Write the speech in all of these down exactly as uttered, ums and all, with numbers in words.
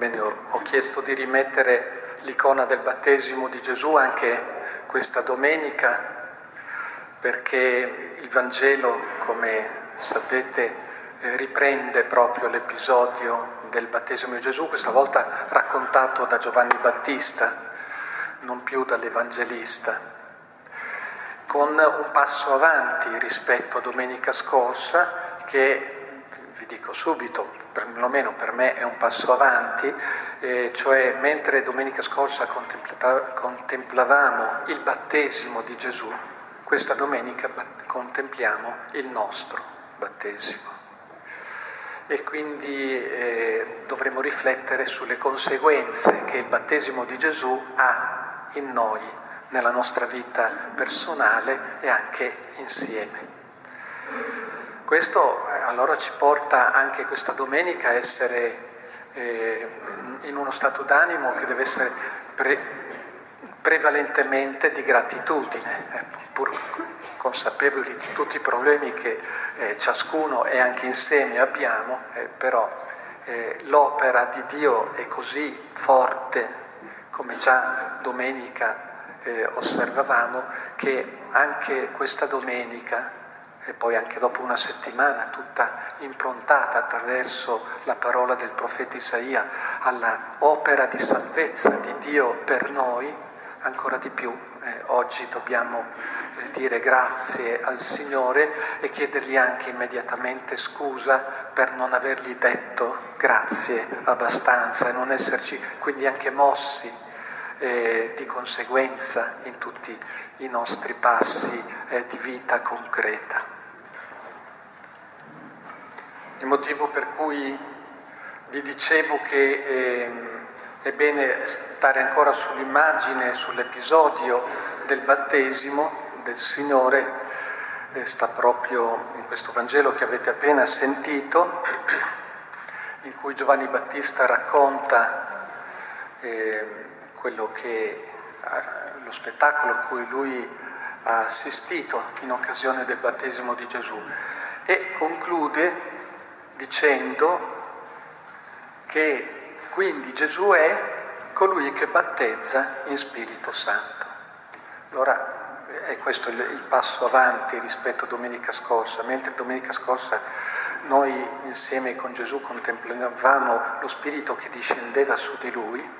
bene, ho, ho chiesto di rimettere l'icona del battesimo di Gesù anche questa domenica, perché il Vangelo, come sapete, eh, riprende proprio l'episodio del battesimo di Gesù, questa volta raccontato da Giovanni Battista, non più dall'Evangelista, con un passo avanti rispetto a domenica scorsa, che vi dico subito, perlomeno per me è un passo avanti, eh, cioè mentre domenica scorsa contemplavamo il battesimo di Gesù, questa domenica contempliamo il nostro battesimo. E quindi eh, dovremo riflettere sulle conseguenze che il battesimo di Gesù ha in noi, nella nostra vita personale e anche insieme. Questo allora ci porta anche questa domenica a essere eh, in uno stato d'animo che deve essere pre- prevalentemente di gratitudine, eh, pur consapevoli di tutti i problemi che eh, ciascuno e anche insieme abbiamo, eh, però eh, l'opera di Dio è così forte, come già domenica eh, osservavamo, che anche questa domenica e poi anche dopo una settimana tutta improntata attraverso la parola del profeta Isaia alla opera di salvezza di Dio per noi, ancora di più eh, oggi dobbiamo eh, dire grazie al Signore e chiedergli anche immediatamente scusa per non avergli detto grazie abbastanza e non esserci quindi anche mossi eh, di conseguenza in tutti i nostri passi eh, di vita concreta. Il motivo per cui vi dicevo che eh, è bene stare ancora sull'immagine, sull'episodio del battesimo del Signore, eh, sta proprio in questo Vangelo che avete appena sentito, in cui Giovanni Battista racconta eh, quello che, eh, lo spettacolo a cui lui ha assistito in occasione del battesimo di Gesù, e conclude dicendo che quindi Gesù è colui che battezza in Spirito Santo. Allora è questo il, il passo avanti rispetto a domenica scorsa. Mentre domenica scorsa noi insieme con Gesù contemplavamo lo Spirito che discendeva su di Lui,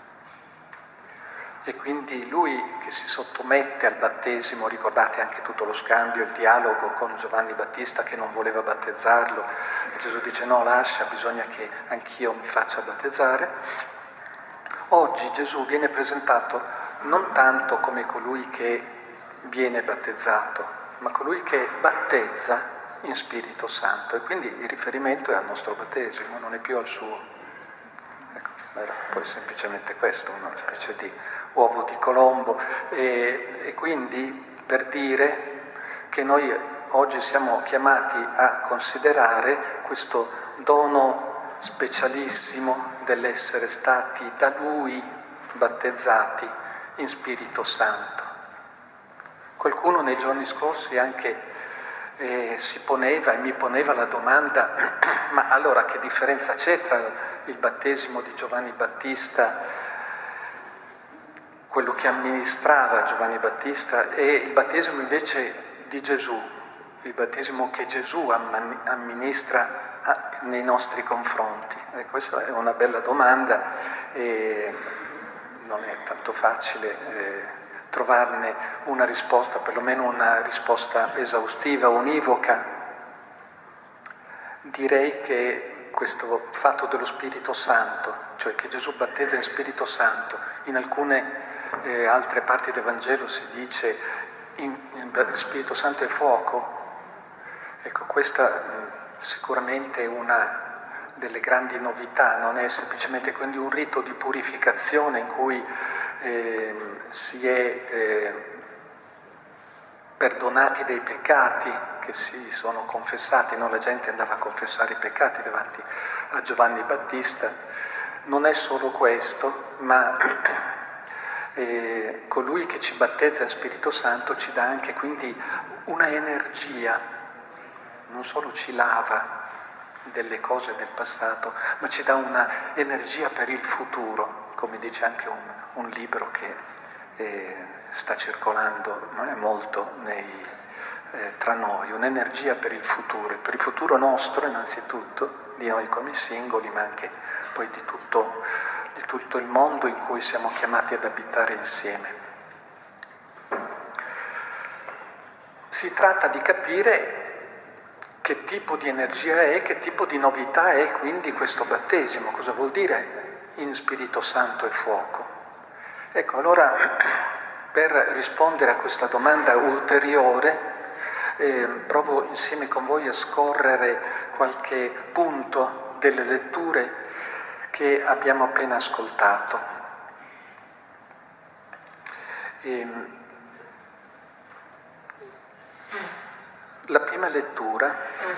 e quindi Lui che si sottomette al battesimo, ricordate anche tutto lo scambio, il dialogo con Giovanni Battista che non voleva battezzarlo, e Gesù dice no, lascia, bisogna che anch'io mi faccia battezzare. Oggi Gesù viene presentato non tanto come colui che viene battezzato, ma colui che battezza in Spirito Santo, e quindi il riferimento è al nostro battesimo, non è più al suo. Ecco, era poi semplicemente questo, una specie di uovo di Colombo, e, e quindi per dire che noi oggi siamo chiamati a considerare questo dono specialissimo dell'essere stati da Lui battezzati in Spirito Santo. Qualcuno nei giorni scorsi anche eh, si poneva e mi poneva la domanda ma allora che differenza c'è tra il battesimo di Giovanni Battista, quello che amministrava Giovanni Battista, e il battesimo invece di Gesù, il battesimo che Gesù amministra nei nostri confronti? E questa è una bella domanda e non è tanto facile eh, trovarne una risposta, perlomeno una risposta esaustiva, univoca. Direi che questo fatto dello Spirito Santo, cioè che Gesù battezza in Spirito Santo, in alcune eh, altre parti del Vangelo si dice in, in Spirito Santo è fuoco. Ecco, questa mh, sicuramente è una delle grandi novità, non è semplicemente quindi un rito di purificazione in cui eh, si è eh, perdonati dei peccati che si sono confessati, no? La gente andava a confessare i peccati davanti a Giovanni Battista. Non è solo questo, ma eh, colui che ci battezza in Spirito Santo ci dà anche quindi una energia, non solo ci lava, delle cose del passato, ma ci dà una energia per il futuro, come dice anche un, un libro che eh, sta circolando molto nei, eh, tra noi, un'energia per il futuro, per il futuro nostro innanzitutto, di noi come singoli, ma anche poi di tutto, di tutto il mondo in cui siamo chiamati ad abitare insieme. Si tratta di capire che tipo di energia è, che tipo di novità è quindi questo battesimo, cosa vuol dire in Spirito Santo e fuoco. Ecco, allora per rispondere a questa domanda ulteriore eh, provo insieme con voi a scorrere qualche punto delle letture che abbiamo appena ascoltato. E, la prima lettura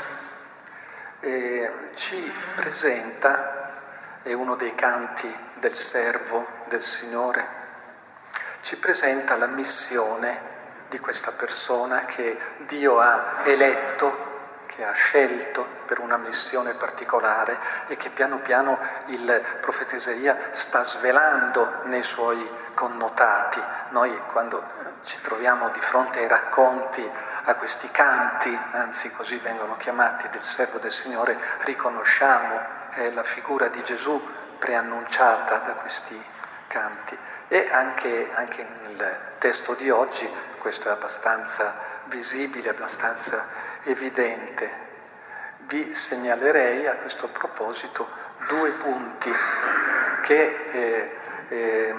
eh, ci presenta, è uno dei canti del servo del Signore, ci presenta la missione di questa persona che Dio ha eletto, che ha scelto per una missione particolare e che piano piano il profeta Isaia sta svelando nei suoi connotati. Noi quando ci troviamo di fronte ai racconti, a questi canti, anzi così vengono chiamati, del servo del Signore, riconosciamo eh, la figura di Gesù preannunciata da questi canti. E anche, anche nel testo di oggi questo è abbastanza visibile, abbastanza evidente. Vi segnalerei a questo proposito due punti che eh, eh,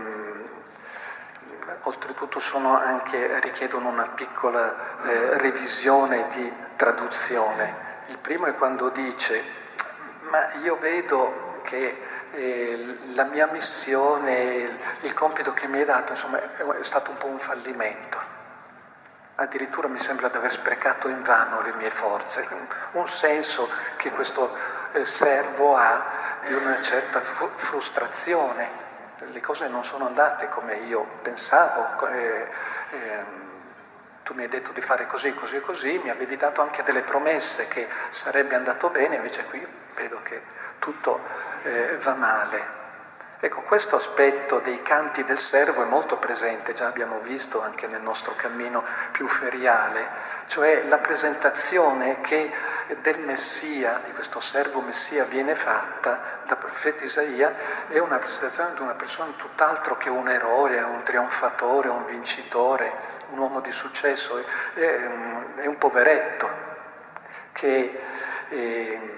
oltretutto sono anche, richiedono una piccola eh, revisione di traduzione. Il primo è quando dice: ma io vedo che eh, la mia missione, il compito che mi è dato, insomma, è stato un po' un fallimento. Addirittura mi sembra di aver sprecato invano le mie forze. Un senso che questo eh, servo ha di una certa fu- frustrazione. Le cose non sono andate come io pensavo, eh, eh, tu mi hai detto di fare così, così e così, mi avevi dato anche delle promesse che sarebbe andato bene, invece qui vedo che tutto eh, va male. Ecco, questo aspetto dei canti del servo è molto presente, già abbiamo visto anche nel nostro cammino più feriale, cioè la presentazione che del Messia, di questo servo Messia, viene fatta dal profeta Isaia, è una presentazione di una persona tutt'altro che un eroe, un trionfatore, un vincitore, un uomo di successo, è, è un poveretto che eh,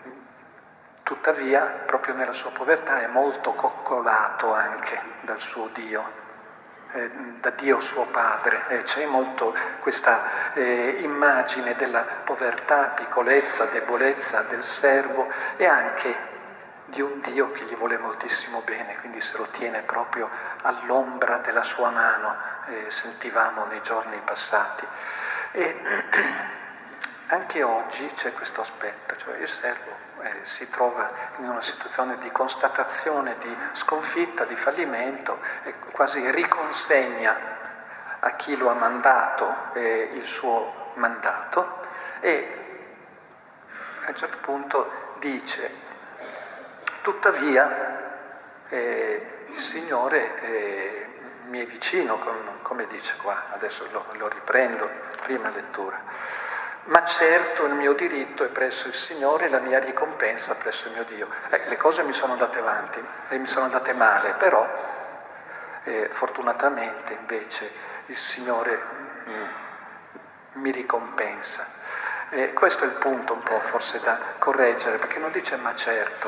tuttavia proprio nella sua povertà è molto coccolato anche dal suo Dio, eh, da Dio suo Padre. Eh, c'è molto questa eh, immagine della povertà, piccolezza, debolezza del servo e anche di un Dio che gli vuole moltissimo bene, quindi se lo tiene proprio all'ombra della sua mano, eh, sentivamo nei giorni passati. E anche oggi c'è questo aspetto, cioè il servo eh, si trova in una situazione di constatazione, di sconfitta, di fallimento, e quasi riconsegna a chi lo ha mandato eh, il suo mandato e a un certo punto dice: tuttavia eh, il Signore eh, mi è vicino, come dice qua, adesso lo, lo riprendo, prima lettura. Ma certo il mio diritto è presso il Signore e la mia ricompensa presso il mio Dio. Eh, le cose mi sono andate avanti e mi sono andate male, però eh, fortunatamente invece il Signore mm, mi ricompensa. Eh, questo è il punto un po' forse da correggere, perché non dice ma certo,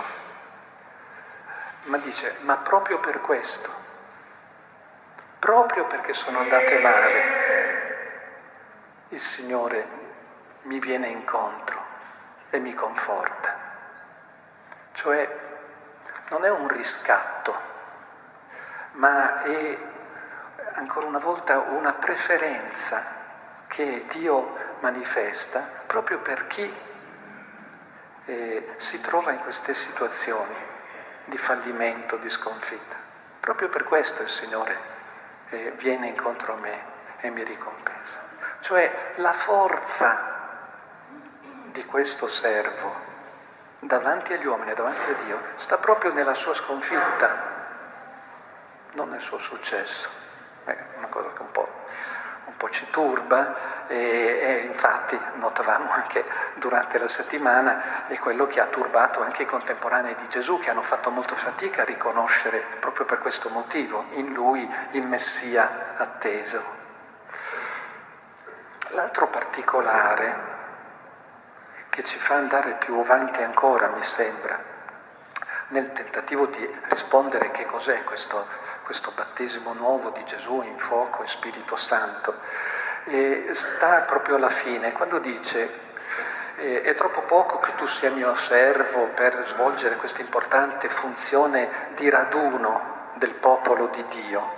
ma dice ma proprio per questo, proprio perché sono andate male, il Signore mi viene incontro e mi conforta. Cioè non è un riscatto, ma è ancora una volta una preferenza che Dio manifesta proprio per chi eh, si trova in queste situazioni di fallimento, di sconfitta. Proprio per questo il Signore eh, viene incontro a me e mi ricompensa. Cioè la forza di questo servo davanti agli uomini e davanti a Dio sta proprio nella sua sconfitta, non nel suo successo. È una cosa che un po', un po' ci turba e, e infatti notavamo anche durante la settimana è quello che ha turbato anche i contemporanei di Gesù, che hanno fatto molto fatica a riconoscere proprio per questo motivo in lui il Messia atteso. L'altro particolare che ci fa andare più avanti ancora, mi sembra, nel tentativo di rispondere che cos'è questo, questo battesimo nuovo di Gesù in fuoco e Spirito Santo, e sta proprio alla fine, quando dice eh, è troppo poco che tu sia mio servo per svolgere questa importante funzione di raduno del popolo di Dio.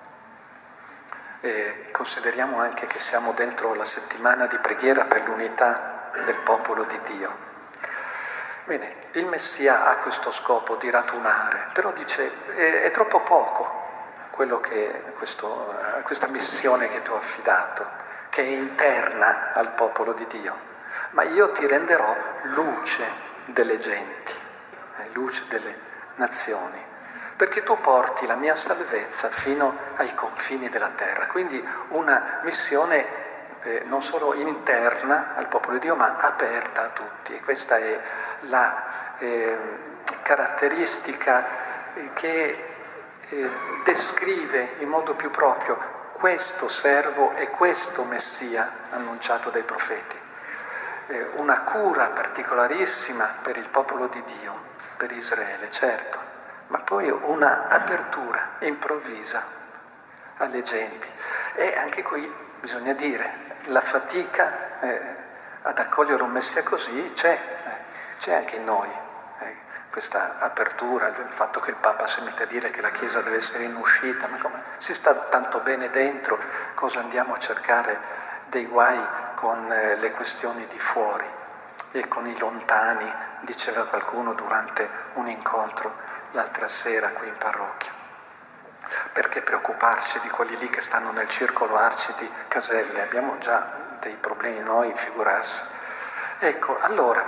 Eh, consideriamo anche che siamo dentro la settimana di preghiera per l'unità del popolo di Dio. Bene, il Messia ha questo scopo di radunare, però dice è, è troppo poco quello che questo, questa missione che ti ho affidato, che è interna al popolo di Dio, ma io ti renderò luce delle genti, eh, luce delle nazioni, perché tu porti la mia salvezza fino ai confini della terra. Quindi una missione Eh, non solo interna al popolo di Dio, ma aperta a tutti. E questa è la eh, caratteristica che eh, descrive in modo più proprio questo servo e questo Messia annunciato dai profeti. Eh, una cura particolarissima per il popolo di Dio, per Israele, certo, ma poi una apertura improvvisa alle genti. E anche qui bisogna dire, la fatica eh, ad accogliere un Messia così c'è, eh, c'è anche in noi, eh, questa apertura, il fatto che il Papa si mette a dire che la Chiesa deve essere in uscita, ma come si sta tanto bene dentro, cosa andiamo a cercare dei guai con eh, le questioni di fuori e con i lontani, diceva qualcuno durante un incontro l'altra sera qui in parrocchia. Perché preoccuparci di quelli lì che stanno nel circolo Arcidi Caselle? Abbiamo già dei problemi noi, figurarsi. Ecco, allora,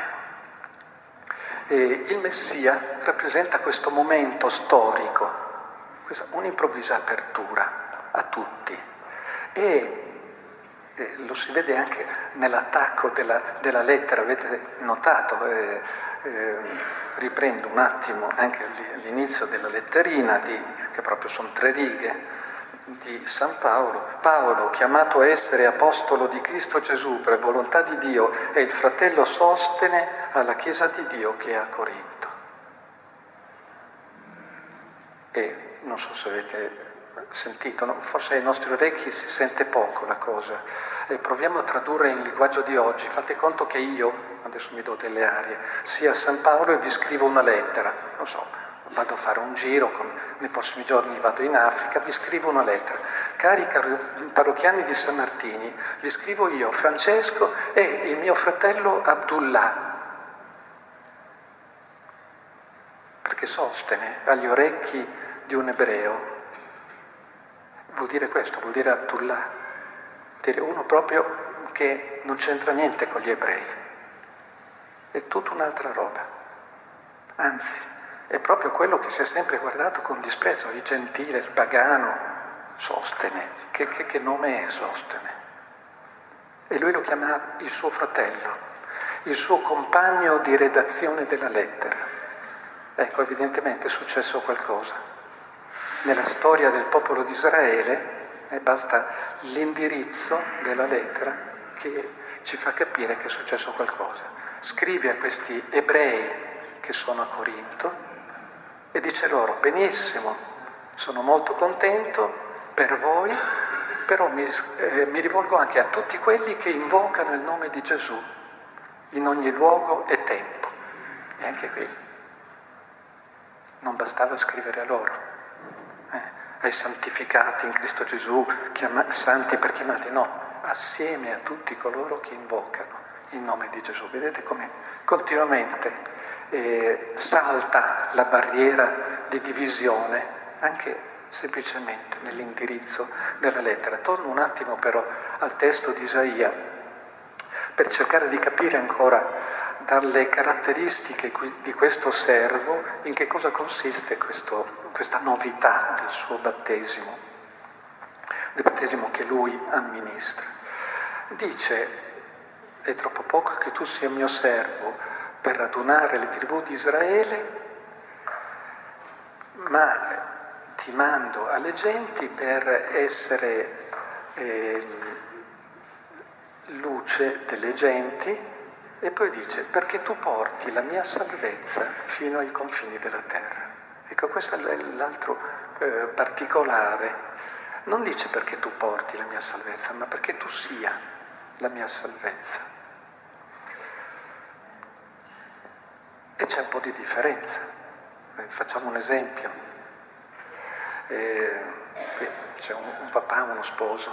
eh, il Messia rappresenta questo momento storico, questa, un'improvvisa apertura a tutti. E eh, lo si vede anche nell'attacco della, della lettera, avete notato? Eh, eh, riprendo un attimo anche all'inizio della letterina, di, che proprio sono tre righe, di San Paolo. Paolo, chiamato a essere apostolo di Cristo Gesù per volontà di Dio, è il fratello Sostene alla Chiesa di Dio che è a Corinto. E non so se avete sentito, no? Forse ai nostri orecchi si sente poco la cosa. E proviamo a tradurre in linguaggio di oggi. Fate conto che io, adesso mi do delle arie, sia San Paolo e vi scrivo una lettera, non so, vado a fare un giro, con, nei prossimi giorni vado in Africa, vi scrivo una lettera. Cari parrocchiani di San Martini, vi scrivo io, Francesco, e il mio fratello Abdullah, perché Sostene agli orecchi di un ebreo vuol dire questo, vuol dire Abdullah, vuol dire uno proprio che non c'entra niente con gli ebrei, è tutta un'altra roba, anzi è proprio quello che si è sempre guardato con disprezzo, il gentile, il pagano, Sostene, che, che, che nome è Sostene? E lui lo chiama il suo fratello, il suo compagno di redazione della lettera. Ecco, evidentemente è successo qualcosa. Nella storia del popolo di Israele eh, basta l'indirizzo della lettera che ci fa capire che è successo qualcosa. Scrive a questi ebrei che sono a Corinto e dice loro: benissimo, sono molto contento per voi, però mi, eh, mi rivolgo anche a tutti quelli che invocano il nome di Gesù in ogni luogo e tempo. E anche qui non bastava scrivere a loro. Eh, ai santificati in Cristo Gesù, chiama, santi per chiamati, no, assieme a tutti coloro che invocano il nome di Gesù. Vedete come continuamente eh, salta la barriera di divisione, anche semplicemente nell'indirizzo della lettera. Torno un attimo però al testo di Isaia, per cercare di capire ancora dalle caratteristiche di questo servo in che cosa consiste questo, questa novità del suo battesimo, del battesimo che lui amministra. Dice: è troppo poco che tu sia mio servo per radunare le tribù di Israele, ma ti mando alle genti per essere eh, luce delle genti. E poi dice: perché tu porti la mia salvezza fino ai confini della terra. Ecco, questo è l'altro eh, particolare. Non dice perché tu porti la mia salvezza, ma perché tu sia la mia salvezza. E c'è un po' di differenza. Eh, facciamo un esempio. Eh, qui c'è un, un papà, uno sposo.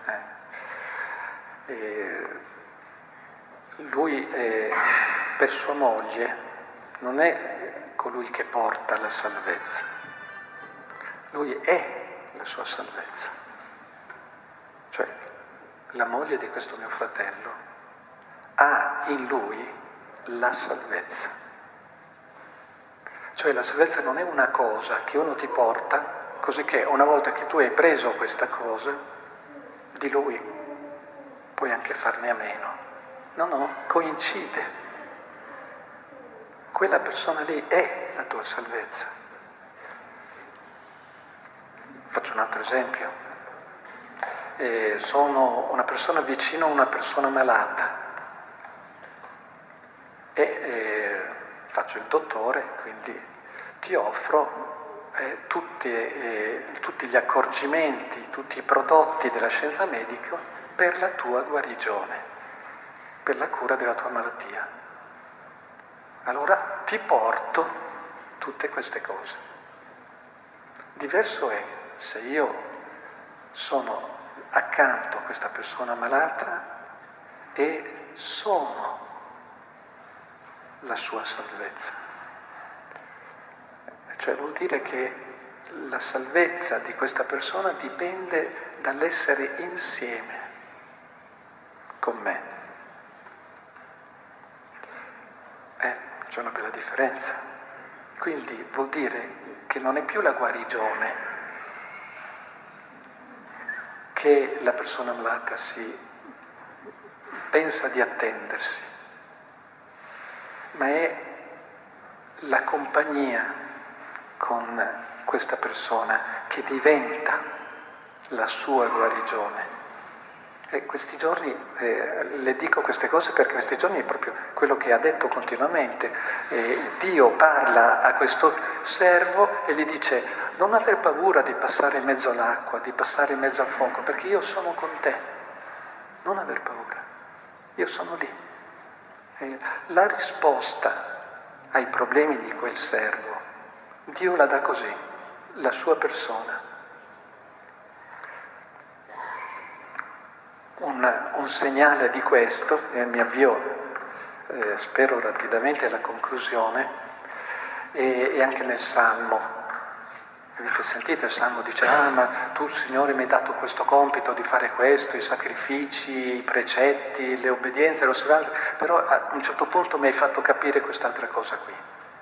Eh. Eh, Lui eh, per sua moglie non è colui che porta la salvezza, lui è la sua salvezza. Cioè, la moglie di questo mio fratello ha in lui la salvezza. Cioè, la salvezza non è una cosa che uno ti porta, così che una volta che tu hai preso questa cosa, di lui puoi anche farne a meno. No, no, coincide. Quella persona lì è la tua salvezza. Faccio un altro esempio. Eh, sono una persona vicino a una persona malata e eh, faccio il dottore, quindi ti offro eh, tutti, eh, tutti gli accorgimenti, tutti i prodotti della scienza medica per la tua guarigione, per la cura della tua malattia. Allora ti porto tutte queste cose. Diverso è se io sono accanto a questa persona malata e sono la sua salvezza. Cioè vuol dire che la salvezza di questa persona dipende dall'essere insieme con me. Eh, c'è una bella differenza. Quindi vuol dire che non è più la guarigione che la persona malata si pensa di attendersi, ma è la compagnia con questa persona che diventa la sua guarigione. E questi giorni, eh, le dico queste cose perché questi giorni è proprio quello che ha detto continuamente. Eh, Dio parla a questo servo e gli dice: non aver paura di passare in mezzo all'acqua, di passare in mezzo al fuoco, perché io sono con te. Non aver paura, io sono lì. Eh, la risposta ai problemi di quel servo, Dio la dà così, la sua persona. Un, un segnale di questo, e mi avvio, eh, spero rapidamente, alla conclusione, e, e anche nel Salmo. Avete sentito il Salmo? Dice: ah, ma tu, Signore, mi hai dato questo compito di fare questo, i sacrifici, i precetti, le obbedienze, le osservanze, però a un certo punto mi hai fatto capire quest'altra cosa qui.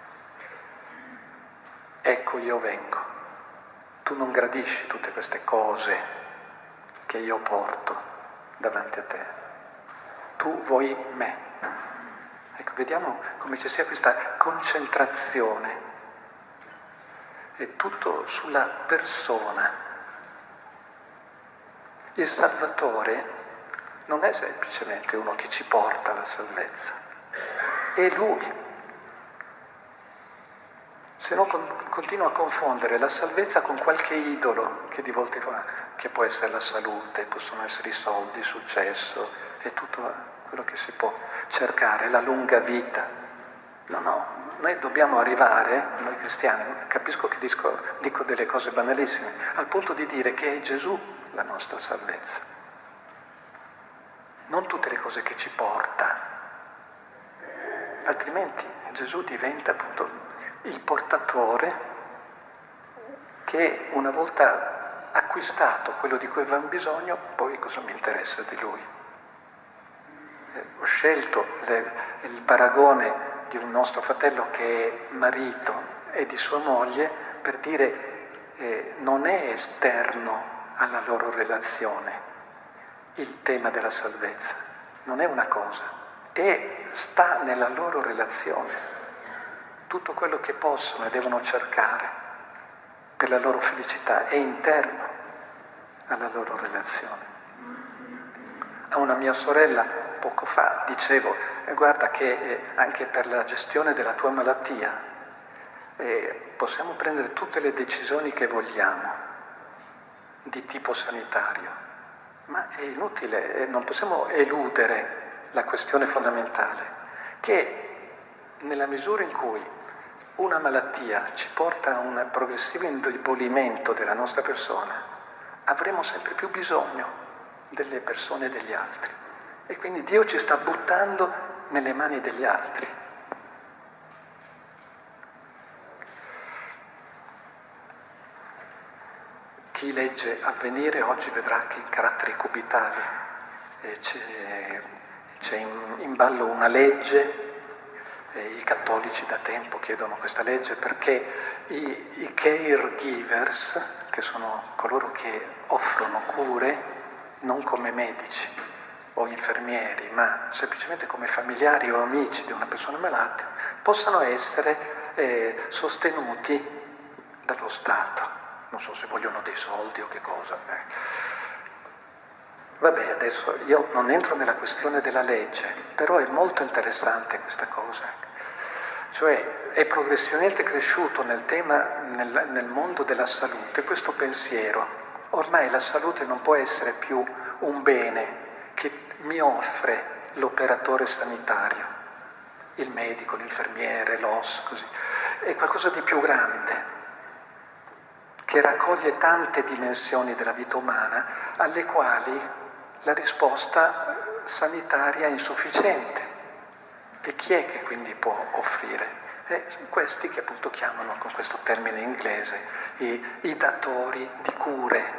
Ecco, io vengo. Tu non gradisci tutte queste cose che io porto davanti a te. Tu vuoi me. Ecco, vediamo come ci sia questa concentrazione. È tutto sulla persona. Il Salvatore non è semplicemente uno che ci porta la salvezza, è Lui. Se no continuo a confondere la salvezza con qualche idolo che di volte fa, che può essere la salute, possono essere i soldi, il successo e tutto quello che si può cercare, la lunga vita. No, no, noi dobbiamo arrivare, noi cristiani, capisco che dico, dico delle cose banalissime, al punto di dire che è Gesù la nostra salvezza. Non tutte le cose che ci porta, altrimenti Gesù diventa appunto il portatore che una volta acquistato quello di cui avevamo bisogno, poi cosa mi interessa di lui? Eh, ho scelto le, il paragone di un nostro fratello che è marito e di sua moglie per dire eh, non è esterno alla loro relazione il tema della salvezza, non è una cosa, e sta nella loro relazione. Tutto quello che possono e devono cercare per la loro felicità è interno alla loro relazione. A una mia sorella poco fa dicevo, eh, guarda che eh, anche per la gestione della tua malattia eh, possiamo prendere tutte le decisioni che vogliamo di tipo sanitario, ma è inutile, eh, non possiamo eludere la questione fondamentale, che nella misura in cui una malattia ci porta a un progressivo indebolimento della nostra persona, avremo sempre più bisogno delle persone e degli altri. E quindi Dio ci sta buttando nelle mani degli altri. Chi legge Avvenire oggi vedrà che in caratteri cubitali eh, c'è, c'è in, in ballo una legge. I cattolici da tempo chiedono questa legge perché i, i caregivers, che sono coloro che offrono cure, non come medici o infermieri, ma semplicemente come familiari o amici di una persona malata, possano essere eh, sostenuti dallo Stato. Non so se vogliono dei soldi o che cosa. Eh. Vabbè, adesso io non entro nella questione della legge, però è molto interessante questa cosa. Cioè è progressivamente cresciuto nel tema, nel, nel mondo della salute, questo pensiero. Ormai la salute non può essere più un bene che mi offre l'operatore sanitario, il medico, l'infermiere, l'O S, così. È qualcosa di più grande, che raccoglie tante dimensioni della vita umana alle quali la risposta sanitaria è insufficiente. E chi è che quindi può offrire? Eh, questi che appunto chiamano con questo termine inglese i, i datori di cure.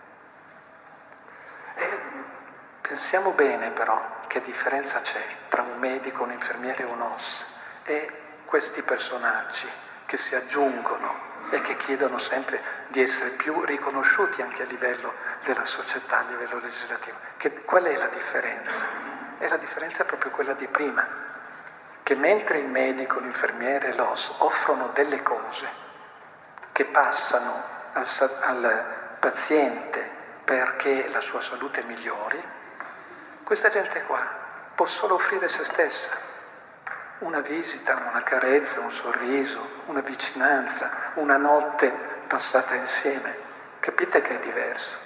E pensiamo bene però che differenza c'è tra un medico, un infermiere e un O S e questi personaggi che si aggiungono e che chiedono sempre di essere più riconosciuti anche a livello della società, a livello legislativo. Che, qual è la differenza? E la differenza è proprio quella di prima, che mentre il medico, l'infermiere e l'O S offrono delle cose che passano al, al paziente perché la sua salute migliori, questa gente qua può solo offrire se stessa, una visita, una carezza, un sorriso, una vicinanza, una notte passata insieme. Capite che è diverso?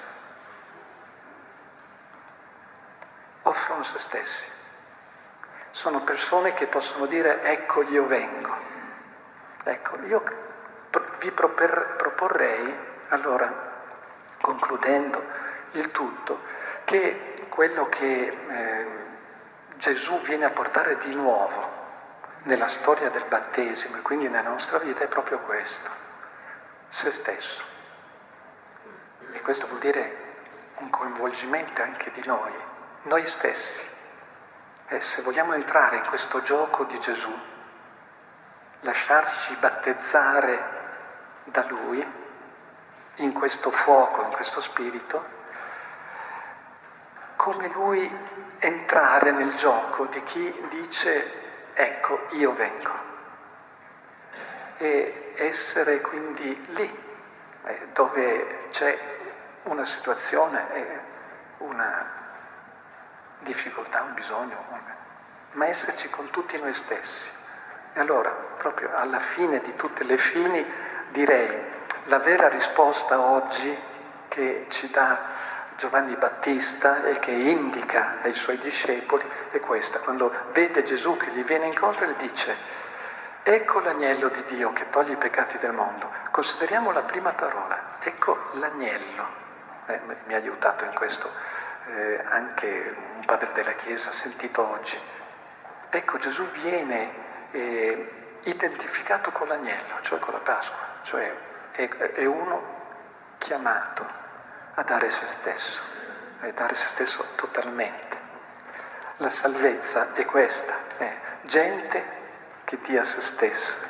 Offrono se stessi. Sono persone che possono dire ecco io vengo. Ecco, io vi proporrei, allora, concludendo il tutto, che quello che eh, Gesù viene a portare di nuovo nella storia del battesimo e quindi nella nostra vita è proprio questo, se stesso. E questo vuol dire un coinvolgimento anche di noi, noi stessi. E se vogliamo entrare in questo gioco di Gesù, lasciarci battezzare da Lui, in questo fuoco, in questo spirito, come Lui entrare nel gioco di chi dice ecco, io vengo. E essere quindi lì, eh, dove c'è una situazione, eh, una difficoltà, un bisogno, un... ma esserci con tutti noi stessi. E allora, proprio alla fine di tutte le fini, direi, la vera risposta oggi che ci dà Giovanni Battista e che indica ai suoi discepoli è questa, quando vede Gesù che gli viene incontro e dice ecco l'agnello di Dio che toglie i peccati del mondo. Consideriamo la prima parola, ecco l'agnello. Eh, mi ha aiutato in questo eh, anche un padre della Chiesa sentito oggi. Ecco, Gesù viene eh, identificato con l'agnello, cioè con la Pasqua, cioè è, è uno chiamato a dare se stesso, a dare se stesso totalmente. La salvezza è questa, è gente che dia se stessa.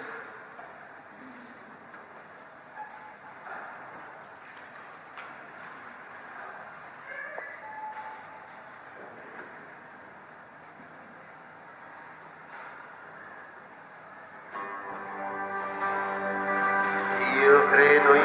Io credo in